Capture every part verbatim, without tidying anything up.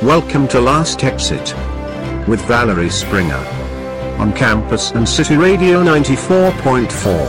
Welcome to Last Exit with Valerie Springer on Campus and City Radio ninety-four point four.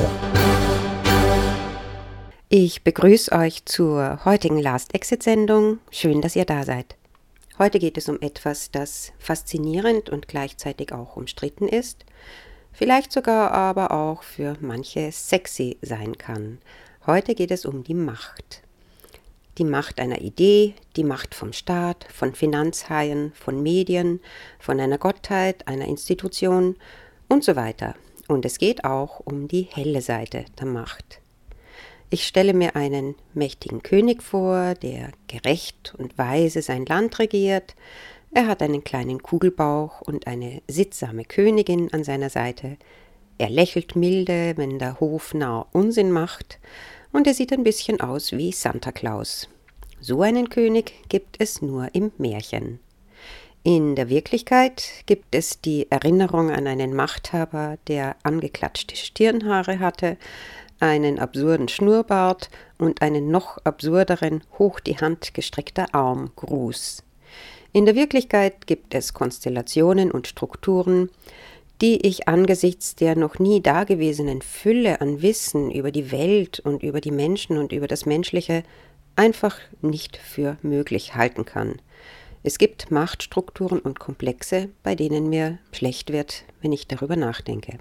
Ich begrüße euch zur heutigen Last Exit Sendung. Schön, dass ihr da seid. Heute geht es um etwas, das faszinierend und gleichzeitig auch umstritten ist, vielleicht sogar aber auch für manche sexy sein kann. Heute geht es um die Macht. Die Macht einer Idee, die Macht vom Staat, von Finanzhaien, von Medien, von einer Gottheit, einer Institution und so weiter. Und es geht auch um die helle Seite der Macht. Ich stelle mir einen mächtigen König vor, der gerecht und weise sein Land regiert. Er hat einen kleinen Kugelbauch und eine sittsame Königin an seiner Seite. Er lächelt milde, wenn der Hof Narr Unsinn macht. Und er sieht ein bisschen aus wie Santa Claus. So einen König gibt es nur im Märchen. In der Wirklichkeit gibt es die Erinnerung an einen Machthaber, der angeklatschte Stirnhaare hatte, einen absurden Schnurrbart und einen noch absurderen, hoch die Hand gestreckter Armgruß. In der Wirklichkeit gibt es Konstellationen und Strukturen, die ich angesichts der noch nie dagewesenen Fülle an Wissen über die Welt und über die Menschen und über das Menschliche einfach nicht für möglich halten kann. Es gibt Machtstrukturen und Komplexe, bei denen mir schlecht wird, wenn ich darüber nachdenke.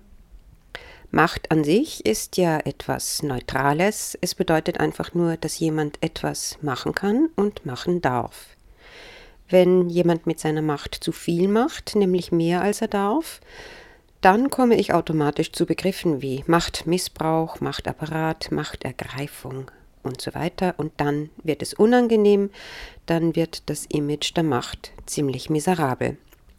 Macht an sich ist ja etwas Neutrales. Es bedeutet einfach nur, dass jemand etwas machen kann und machen darf. Wenn jemand mit seiner Macht zu viel macht, nämlich mehr als er darf, dann komme ich automatisch zu Begriffen wie Machtmissbrauch, Machtapparat, Machtergreifung und so weiter. Und dann wird es unangenehm, dann wird das Image der Macht ziemlich miserabel.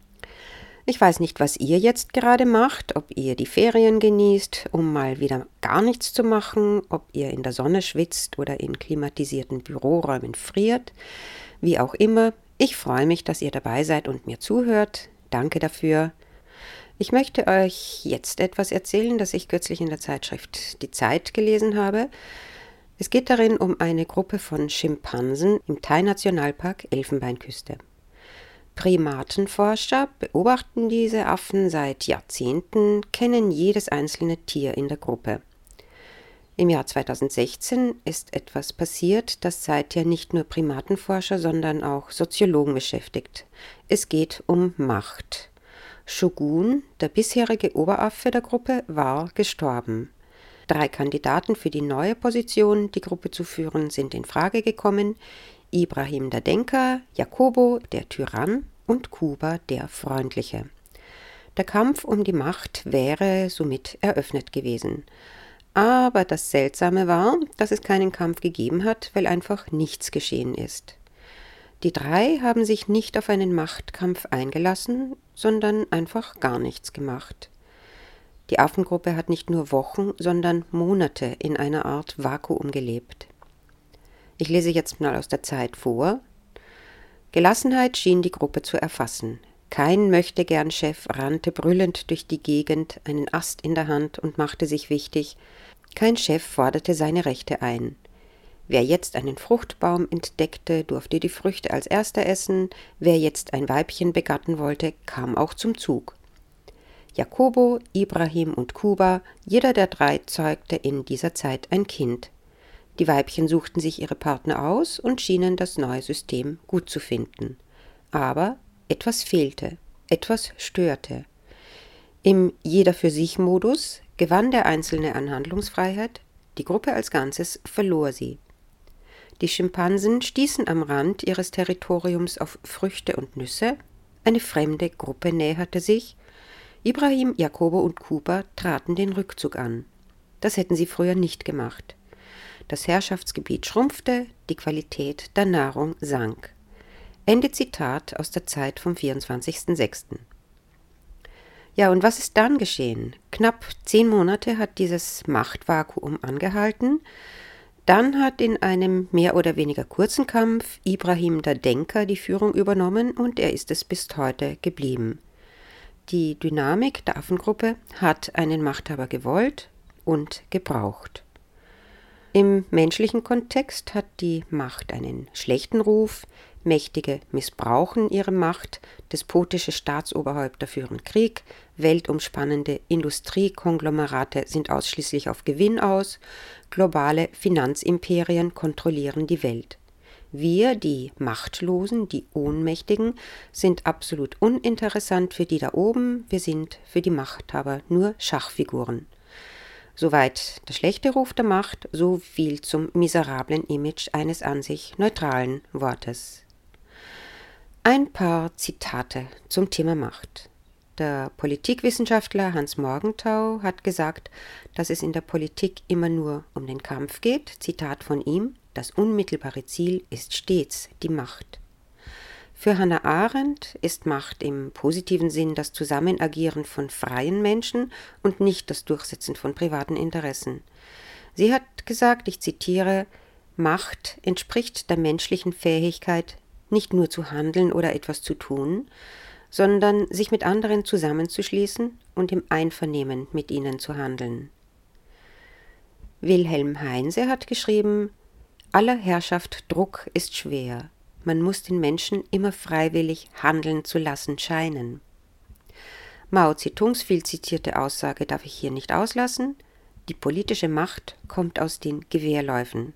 Ich weiß nicht, was ihr jetzt gerade macht, ob ihr die Ferien genießt, um mal wieder gar nichts zu machen, ob ihr in der Sonne schwitzt oder in klimatisierten Büroräumen friert, wie auch immer. Ich freue mich, dass ihr dabei seid und mir zuhört. Danke dafür. Ich möchte euch jetzt etwas erzählen, das ich kürzlich in der Zeitschrift Die Zeit gelesen habe. Es geht darin um eine Gruppe von Schimpansen im Thai-Nationalpark Elfenbeinküste. Primatenforscher beobachten diese Affen seit Jahrzehnten, kennen jedes einzelne Tier in der Gruppe. Im Jahr zweitausendsechzehn ist etwas passiert, das seither nicht nur Primatenforscher, sondern auch Soziologen beschäftigt. Es geht um Macht. Shogun, der bisherige Oberaffe der Gruppe, war gestorben. Drei Kandidaten für die neue Position, die Gruppe zu führen, sind in Frage gekommen: Ibrahim der Denker, Jacobo der Tyrann und Kuba der Freundliche. Der Kampf um die Macht wäre somit eröffnet gewesen. Aber das Seltsame war, dass es keinen Kampf gegeben hat, weil einfach nichts geschehen ist. Die drei haben sich nicht auf einen Machtkampf eingelassen, sondern einfach gar nichts gemacht. Die Affengruppe hat nicht nur Wochen, sondern Monate in einer Art Vakuum gelebt. Ich lese jetzt mal aus der Zeit vor. Gelassenheit schien die Gruppe zu erfassen. Kein Möchtegern-Chef rannte brüllend durch die Gegend, einen Ast in der Hand und machte sich wichtig. Kein Chef forderte seine Rechte ein. Wer jetzt einen Fruchtbaum entdeckte, durfte die Früchte als erster essen. Wer jetzt ein Weibchen begatten wollte, kam auch zum Zug. Jacobo, Ibrahim und Kuba, jeder der drei zeugte in dieser Zeit ein Kind. Die Weibchen suchten sich ihre Partner aus und schienen das neue System gut zu finden. Aber etwas fehlte, etwas störte. Im Jeder-für-sich-Modus gewann der Einzelne an Handlungsfreiheit, die Gruppe als Ganzes verlor sie. Die Schimpansen stießen am Rand ihres Territoriums auf Früchte und Nüsse, eine fremde Gruppe näherte sich, Ibrahim, Jacobo und Kuba traten den Rückzug an. Das hätten sie früher nicht gemacht. Das Herrschaftsgebiet schrumpfte, die Qualität der Nahrung sank. Ende Zitat aus der Zeit vom vierundzwanzigsten sechsten Ja, und was ist dann geschehen? Knapp zehn Monate hat dieses Machtvakuum angehalten. Dann hat in einem mehr oder weniger kurzen Kampf Ibrahim der Denker die Führung übernommen und er ist es bis heute geblieben. Die Dynamik der Affengruppe hat einen Machthaber gewollt und gebraucht. Im menschlichen Kontext hat die Macht einen schlechten Ruf. Mächtige missbrauchen ihre Macht, despotische Staatsoberhäupter führen Krieg, weltumspannende Industriekonglomerate sind ausschließlich auf Gewinn aus, globale Finanzimperien kontrollieren die Welt. Wir, die Machtlosen, die Ohnmächtigen, sind absolut uninteressant für die da oben, wir sind für die Machthaber nur Schachfiguren. Soweit der schlechte Ruf der Macht, so viel zum miserablen Image eines an sich neutralen Wortes. Ein paar Zitate zum Thema Macht. Der Politikwissenschaftler Hans Morgenthau hat gesagt, dass es in der Politik immer nur um den Kampf geht. Zitat von ihm: Das unmittelbare Ziel ist stets die Macht. Für Hannah Arendt ist Macht im positiven Sinn das Zusammenagieren von freien Menschen und nicht das Durchsetzen von privaten Interessen. Sie hat gesagt, ich zitiere: Macht entspricht der menschlichen Fähigkeit, nicht nur zu handeln oder etwas zu tun, sondern sich mit anderen zusammenzuschließen und im Einvernehmen mit ihnen zu handeln. Wilhelm Heinze hat geschrieben: Aller Herrschaft Druck ist schwer. Man muss den Menschen immer freiwillig handeln zu lassen scheinen. Mao Zedongs viel zitierte Aussage darf ich hier nicht auslassen: Die politische Macht kommt aus den Gewehrläufen.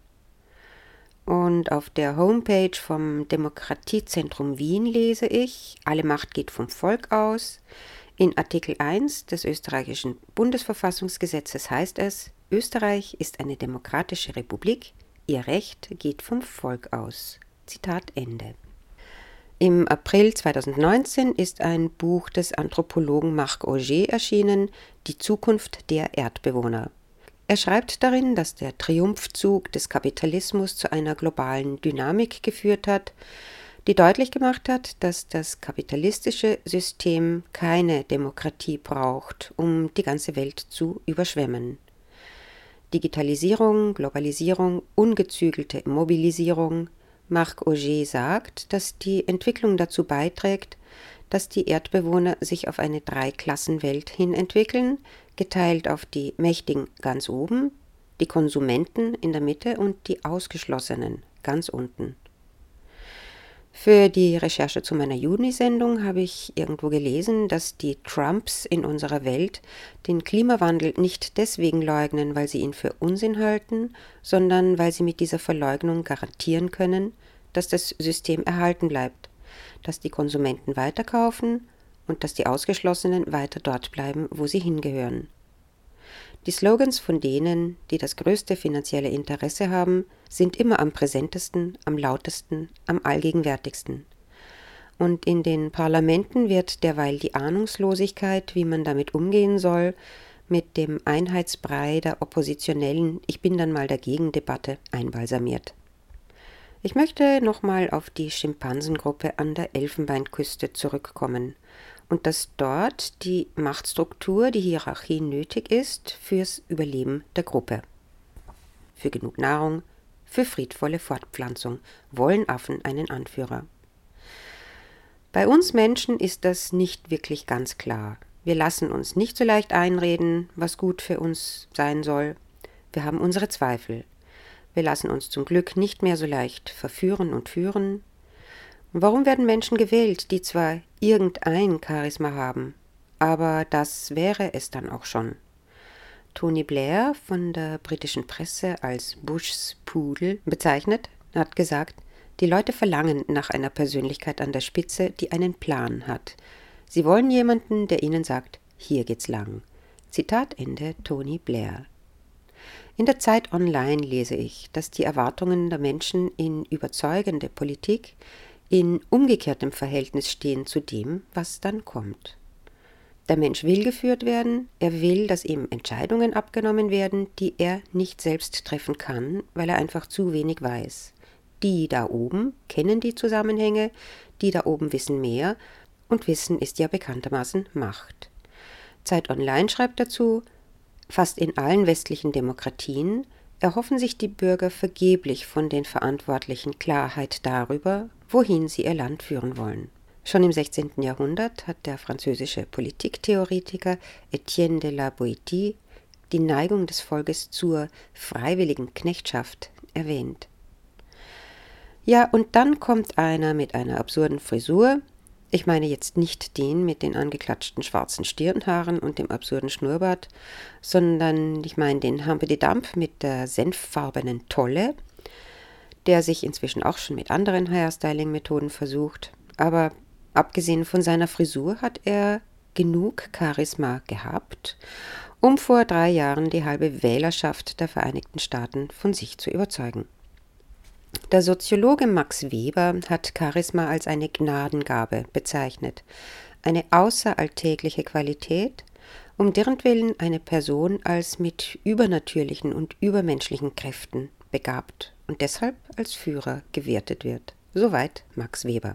Und auf der Homepage vom Demokratiezentrum Wien lese ich: Alle Macht geht vom Volk aus. In Artikel eins des österreichischen Bundesverfassungsgesetzes heißt es: Österreich ist eine demokratische Republik, ihr Recht geht vom Volk aus. Zitat Ende. Im April zweitausendneunzehn ist ein Buch des Anthropologen Marc Augé erschienen, Die Zukunft der Erdbewohner. Er schreibt darin, dass der Triumphzug des Kapitalismus zu einer globalen Dynamik geführt hat, die deutlich gemacht hat, dass das kapitalistische System keine Demokratie braucht, um die ganze Welt zu überschwemmen. Digitalisierung, Globalisierung, ungezügelte Mobilisierung. Marc Augé sagt, dass die Entwicklung dazu beiträgt, dass die Erdbewohner sich auf eine Dreiklassenwelt hin entwickeln, geteilt auf die Mächtigen ganz oben, die Konsumenten in der Mitte und die Ausgeschlossenen ganz unten. Für die Recherche zu meiner Juni-Sendung habe ich irgendwo gelesen, dass die Trumps in unserer Welt den Klimawandel nicht deswegen leugnen, weil sie ihn für Unsinn halten, sondern weil sie mit dieser Verleugnung garantieren können, dass das System erhalten bleibt, dass die Konsumenten weiterkaufen und dass die Ausgeschlossenen weiter dort bleiben, wo sie hingehören. Die Slogans von denen, die das größte finanzielle Interesse haben, sind immer am präsentesten, am lautesten, am allgegenwärtigsten. Und in den Parlamenten wird derweil die Ahnungslosigkeit, wie man damit umgehen soll, mit dem Einheitsbrei der oppositionellen Ich bin dann mal dagegen Debatte einbalsamiert. Ich möchte nochmal auf die Schimpansengruppe an der Elfenbeinküste zurückkommen und dass dort die Machtstruktur, die Hierarchie nötig ist fürs Überleben der Gruppe. Für genug Nahrung, für friedvolle Fortpflanzung wollen Affen einen Anführer. Bei uns Menschen ist das nicht wirklich ganz klar. Wir lassen uns nicht so leicht einreden, was gut für uns sein soll. Wir haben unsere Zweifel. Wir lassen uns zum Glück nicht mehr so leicht verführen und führen. Und warum werden Menschen gewählt, die zwar irgendein Charisma haben, aber das wäre es dann auch schon? Tony Blair, von der britischen Presse als Bushs Pudel bezeichnet, hat gesagt, die Leute verlangen nach einer Persönlichkeit an der Spitze, die einen Plan hat. Sie wollen jemanden, der ihnen sagt, hier geht's lang. Zitat Ende, Tony Blair. In der Zeit Online lese ich, dass die Erwartungen der Menschen in überzeugende Politik in umgekehrtem Verhältnis stehen zu dem, was dann kommt. Der Mensch will geführt werden, er will, dass ihm Entscheidungen abgenommen werden, die er nicht selbst treffen kann, weil er einfach zu wenig weiß. Die da oben kennen die Zusammenhänge, die da oben wissen mehr, und Wissen ist ja bekanntermaßen Macht. Zeit Online schreibt dazu, fast in allen westlichen Demokratien erhoffen sich die Bürger vergeblich von den Verantwortlichen Klarheit darüber, wohin sie ihr Land führen wollen. Schon im sechzehnten Jahrhundert hat der französische Politiktheoretiker Etienne de la Boétie die Neigung des Volkes zur freiwilligen Knechtschaft erwähnt. Ja, und dann kommt einer mit einer absurden Frisur. Ich meine jetzt nicht den mit den angeklatschten schwarzen Stirnhaaren und dem absurden Schnurrbart, sondern ich meine den Humpty-Dump mit der senffarbenen Tolle, der sich inzwischen auch schon mit anderen Hairstyling-Methoden versucht. Aber abgesehen von seiner Frisur hat er genug Charisma gehabt, um vor drei Jahren die halbe Wählerschaft der Vereinigten Staaten von sich zu überzeugen. Der Soziologe Max Weber hat Charisma als eine Gnadengabe bezeichnet, eine außeralltägliche Qualität, um deretwillen eine Person als mit übernatürlichen und übermenschlichen Kräften begabt und deshalb als Führer gewertet wird. Soweit Max Weber.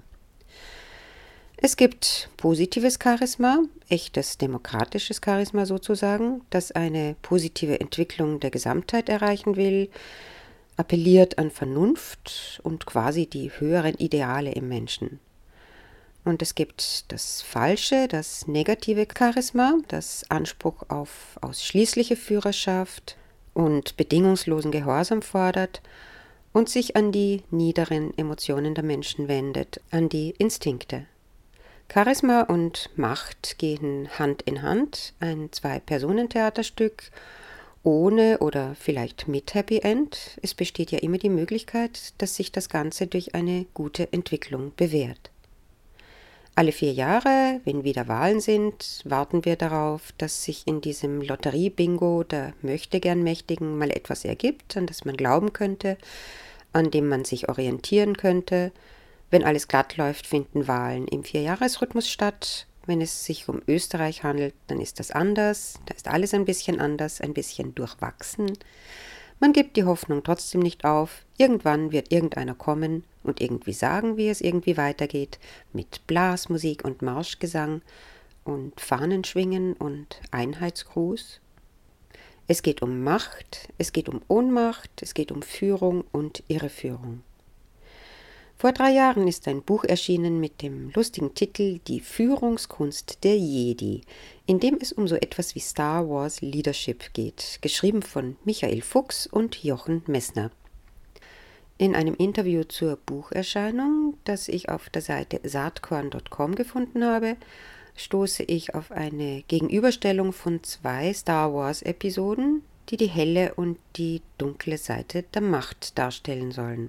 Es gibt positives Charisma, echtes demokratisches Charisma sozusagen, das eine positive Entwicklung der Gesamtheit erreichen will, appelliert an Vernunft und quasi die höheren Ideale im Menschen. Und es gibt das falsche, das negative Charisma, das Anspruch auf ausschließliche Führerschaft und bedingungslosen Gehorsam fordert und sich an die niederen Emotionen der Menschen wendet, an die Instinkte. Charisma und Macht gehen Hand in Hand, ein Zwei-Personen-Theaterstück ohne oder vielleicht mit Happy End. Es besteht ja immer die Möglichkeit, dass sich das Ganze durch eine gute Entwicklung bewährt. Alle vier Jahre, wenn wieder Wahlen sind, warten wir darauf, dass sich in diesem Lotterie-Bingo der Möchtegern-Mächtigen mal etwas ergibt, an das man glauben könnte, an dem man sich orientieren könnte. Wenn alles glatt läuft, finden Wahlen im Vierjahresrhythmus statt. Wenn es sich um Österreich handelt, dann ist das anders. Da ist alles ein bisschen anders, ein bisschen durchwachsen. Man gibt die Hoffnung trotzdem nicht auf. Irgendwann wird irgendeiner kommen und irgendwie sagen, wie es irgendwie weitergeht, mit Blasmusik und Marschgesang und Fahnenschwingen und Einheitsgruß. Es geht um Macht, es geht um Ohnmacht, es geht um Führung und Irreführung. Vor drei Jahren ist ein Buch erschienen mit dem lustigen Titel Die Führungskunst der Jedi, in dem es um so etwas wie Star Wars Leadership geht, geschrieben von Michael Fuchs und Jochen Messner. In einem Interview zur Bucherscheinung, das ich auf der Seite saatkorn punkt com gefunden habe, stoße ich auf eine Gegenüberstellung von zwei Star Wars-Episoden, die die helle und die dunkle Seite der Macht darstellen sollen.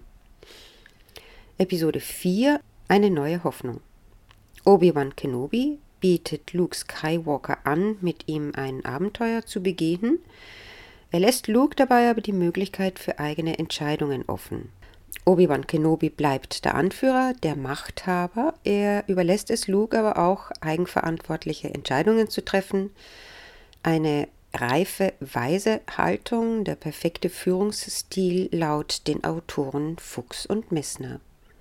Episode vier, eine neue Hoffnung. Obi-Wan Kenobi bietet Luke Skywalker an, mit ihm ein Abenteuer zu begehen. Er lässt Luke dabei aber die Möglichkeit für eigene Entscheidungen offen. Obi-Wan Kenobi bleibt der Anführer, der Machthaber. Er überlässt es Luke aber auch, eigenverantwortliche Entscheidungen zu treffen. Eine reife, weise Haltung, der perfekte Führungsstil laut den Autoren Fuchs und Messner.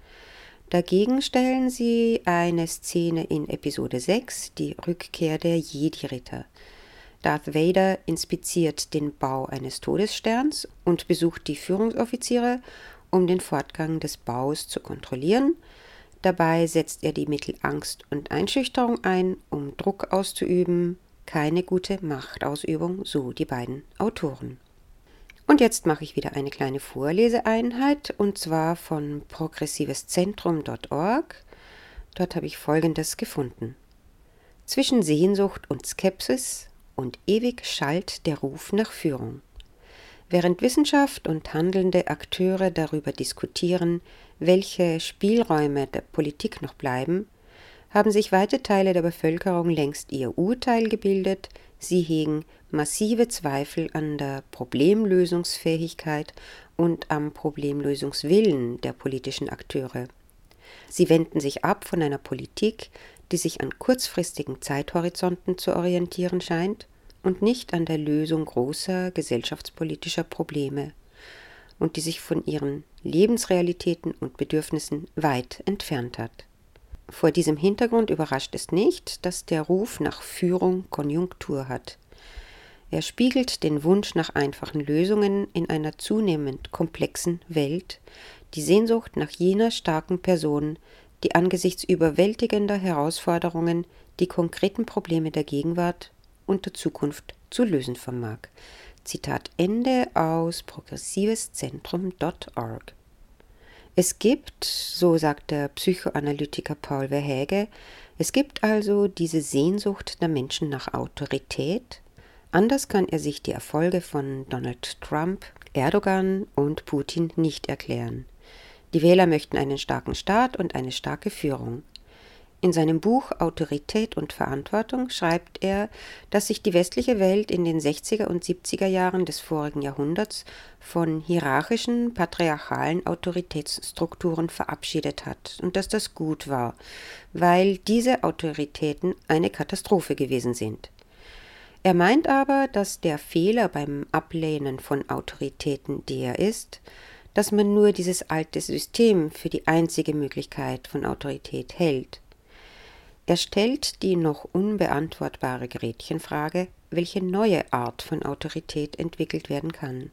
Dagegen stellen sie eine Szene in Episode sechs, die Rückkehr der Jedi-Ritter. Darth Vader inspiziert den Bau eines Todessterns und besucht die Führungsoffiziere, um den Fortgang des Baus zu kontrollieren. Dabei setzt er die Mittel Angst und Einschüchterung ein, um Druck auszuüben. Keine gute Machtausübung, so die beiden Autoren. Und jetzt mache ich wieder eine kleine Vorleseeinheit, und zwar von progressiveszentrum punkt org. Dort habe ich Folgendes gefunden. Zwischen Sehnsucht und Skepsis und ewig schallt der Ruf nach Führung. Während Wissenschaft und handelnde Akteure darüber diskutieren, welche Spielräume der Politik noch bleiben, haben sich weite Teile der Bevölkerung längst ihr Urteil gebildet. Sie hegen massive Zweifel an der Problemlösungsfähigkeit und am Problemlösungswillen der politischen Akteure. Sie wenden sich ab von einer Politik, die sich an kurzfristigen Zeithorizonten zu orientieren scheint und nicht an der Lösung großer gesellschaftspolitischer Probleme und die sich von ihren Lebensrealitäten und Bedürfnissen weit entfernt hat. Vor diesem Hintergrund überrascht es nicht, dass der Ruf nach Führung Konjunktur hat. Er spiegelt den Wunsch nach einfachen Lösungen in einer zunehmend komplexen Welt, die Sehnsucht nach jener starken Person, die angesichts überwältigender Herausforderungen die konkreten Probleme der Gegenwart und der Zukunft zu lösen vermag. Zitat Ende aus progressiveszentrum punkt org. Es gibt, so sagt der Psychoanalytiker Paul Verhaeghe, es gibt also diese Sehnsucht der Menschen nach Autorität. Anders kann er sich die Erfolge von Donald Trump, Erdogan und Putin nicht erklären. Die Wähler möchten einen starken Staat und eine starke Führung. In seinem Buch Autorität und Verantwortung schreibt er, dass sich die westliche Welt in den sechziger und siebziger Jahren des vorigen Jahrhunderts von hierarchischen, patriarchalen Autoritätsstrukturen verabschiedet hat und dass das gut war, weil diese Autoritäten eine Katastrophe gewesen sind. Er meint aber, dass der Fehler beim Ablehnen von Autoritäten der ist, dass man nur dieses alte System für die einzige Möglichkeit von Autorität hält. Er stellt die noch unbeantwortbare Gretchenfrage, welche neue Art von Autorität entwickelt werden kann.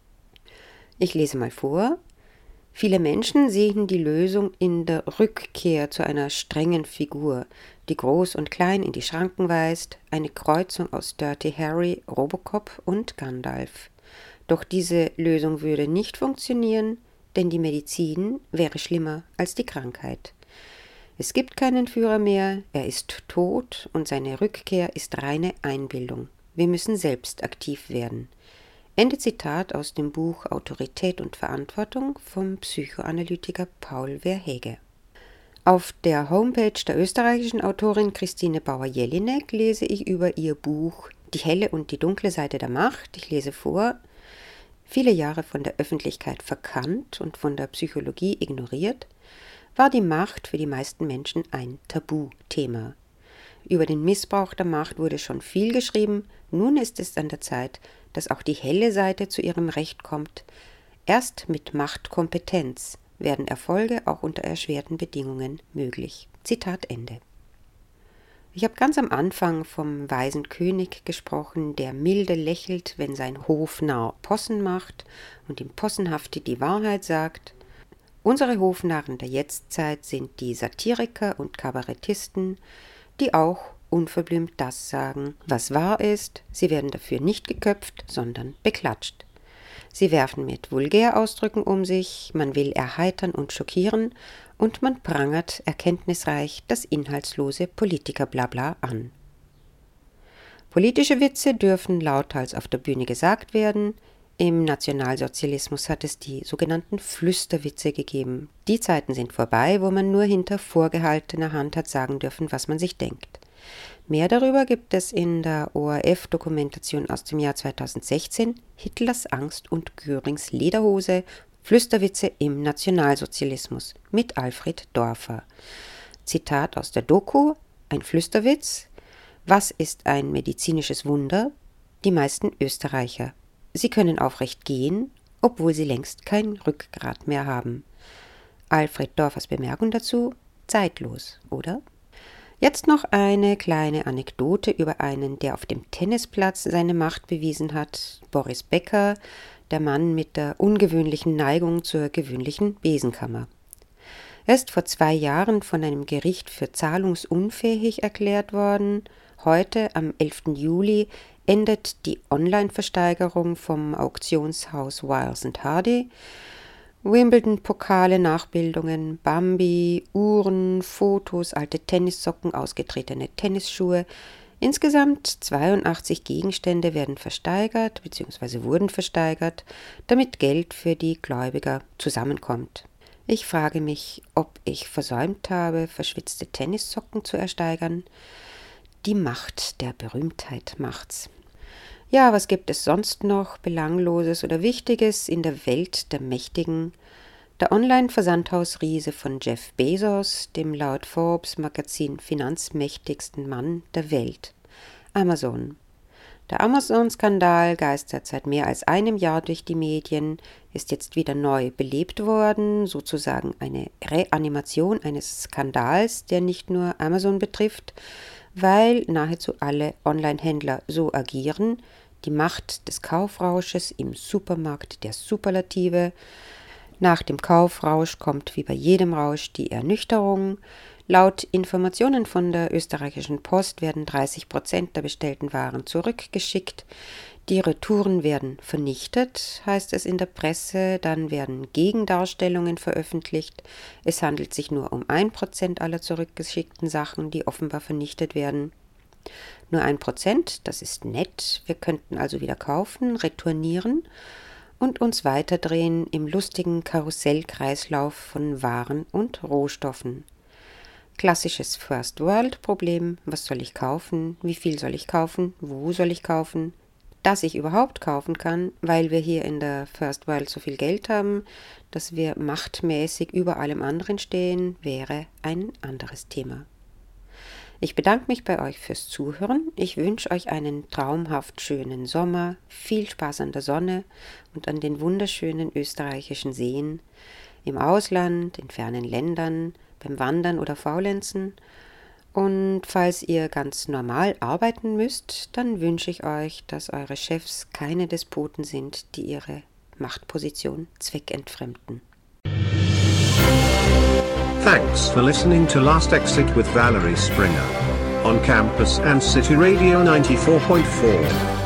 Ich lese mal vor. Viele Menschen sehen die Lösung in der Rückkehr zu einer strengen Figur, die groß und klein in die Schranken weist, eine Kreuzung aus Dirty Harry, Robocop und Gandalf. Doch diese Lösung würde nicht funktionieren, denn die Medizin wäre schlimmer als die Krankheit. Es gibt keinen Führer mehr, er ist tot und seine Rückkehr ist reine Einbildung. Wir müssen selbst aktiv werden. Ende Zitat aus dem Buch Autorität und Verantwortung vom Psychoanalytiker Paul Verhaeghe. Auf der Homepage der österreichischen Autorin Christine Bauer-Jelinek lese ich über ihr Buch Die helle und die dunkle Seite der Macht. Ich lese vor: Viele Jahre von der Öffentlichkeit verkannt und von der Psychologie ignoriert, war die Macht für die meisten Menschen ein Tabuthema. Über den Missbrauch der Macht wurde schon viel geschrieben, nun ist es an der Zeit, dass auch die helle Seite zu ihrem Recht kommt. Erst mit Machtkompetenz werden Erfolge auch unter erschwerten Bedingungen möglich. Zitat Ende. Ich habe ganz am Anfang vom weisen König gesprochen, der milde lächelt, wenn sein Hofnarr Possen macht und ihm possenhafte die Wahrheit sagt. Unsere Hofnarren der Jetztzeit sind die Satiriker und Kabarettisten, die auch unverblümt das sagen, was wahr ist. Sie werden dafür nicht geköpft, sondern beklatscht. Sie werfen mit Vulgärausdrücken um sich, man will erheitern und schockieren und man prangert erkenntnisreich das inhaltslose Politikerblabla an. Politische Witze dürfen lauthals auf der Bühne gesagt werden. Im Nationalsozialismus hat es die sogenannten Flüsterwitze gegeben. Die Zeiten sind vorbei, wo man nur hinter vorgehaltener Hand hat sagen dürfen, was man sich denkt. Mehr darüber gibt es in der O R F-Dokumentation aus dem Jahr zweitausendsechzehn, Hitlers Angst und Görings Lederhose, Flüsterwitze im Nationalsozialismus mit Alfred Dorfer. Zitat aus der Doku: Ein Flüsterwitz. Was ist ein medizinisches Wunder? Die meisten Österreicher. Sie können aufrecht gehen, obwohl sie längst kein Rückgrat mehr haben. Alfred Dorfers Bemerkung dazu: zeitlos, oder? Jetzt noch eine kleine Anekdote über einen, der auf dem Tennisplatz seine Macht bewiesen hat. Boris Becker, der Mann mit der ungewöhnlichen Neigung zur gewöhnlichen Besenkammer. Er ist vor zwei Jahren von einem Gericht für zahlungsunfähig erklärt worden. Heute, am elften Juli, endet die Online-Versteigerung vom Auktionshaus Wiles and Hardy. Wimbledon-Pokale, Nachbildungen, Bambi, Uhren, Fotos, alte Tennissocken, ausgetretene Tennisschuhe. Insgesamt zweiundachtzig Gegenstände werden versteigert bzw. wurden versteigert, damit Geld für die Gläubiger zusammenkommt. Ich frage mich, ob ich versäumt habe, verschwitzte Tennissocken zu ersteigern. Die Macht der Berühmtheit macht's. Ja, was gibt es sonst noch Belangloses oder Wichtiges in der Welt der Mächtigen? Der Online-Versandhausriese von Jeff Bezos, dem laut Forbes-Magazin finanzmächtigsten Mann der Welt. Amazon. Der Amazon-Skandal geistert seit mehr als einem Jahr durch die Medien, ist jetzt wieder neu belebt worden, sozusagen eine Reanimation eines Skandals, der nicht nur Amazon betrifft, weil nahezu alle Online-Händler so agieren, die Macht des Kaufrausches im Supermarkt der Superlative. Nach dem Kaufrausch kommt wie bei jedem Rausch die Ernüchterung. Laut Informationen von der österreichischen Post werden dreißig Prozent der bestellten Waren zurückgeschickt. Die Retouren werden vernichtet, heißt es in der Presse, dann werden Gegendarstellungen veröffentlicht. Es handelt sich nur um ein Prozent aller zurückgeschickten Sachen, die offenbar vernichtet werden. Nur ein Prozent, das ist nett, wir könnten also wieder kaufen, retournieren und uns weiterdrehen im lustigen Karussellkreislauf von Waren und Rohstoffen. Klassisches First-World-Problem, was soll ich kaufen, wie viel soll ich kaufen, wo soll ich kaufen? Dass ich überhaupt kaufen kann, weil wir hier in der First World so viel Geld haben, dass wir machtmäßig über allem anderen stehen, wäre ein anderes Thema. Ich bedanke mich bei euch fürs Zuhören. Ich wünsche euch einen traumhaft schönen Sommer, viel Spaß an der Sonne und an den wunderschönen österreichischen Seen, im Ausland, in fernen Ländern, beim Wandern oder Faulenzen. Und falls ihr ganz normal arbeiten müsst, dann wünsche ich euch, dass eure Chefs keine Despoten sind, die ihre Machtposition zweckentfremden. Thanks for listening to Last Exit with Valerie Springer on Campus and City Radio ninety-four point four.